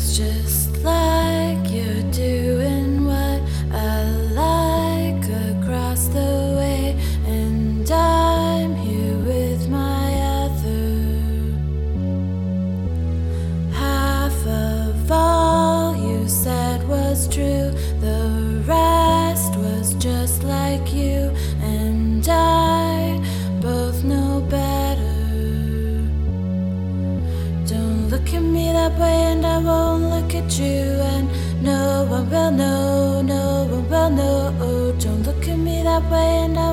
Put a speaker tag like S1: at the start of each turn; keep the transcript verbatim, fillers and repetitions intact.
S1: just like you're doing what I like across the way, and I'm here with my other half of all you said was true. The rest was just like you and I both know better. Don't look at me that way and I won't look at you, and no one will know, no one will know. Don't look at me that way and I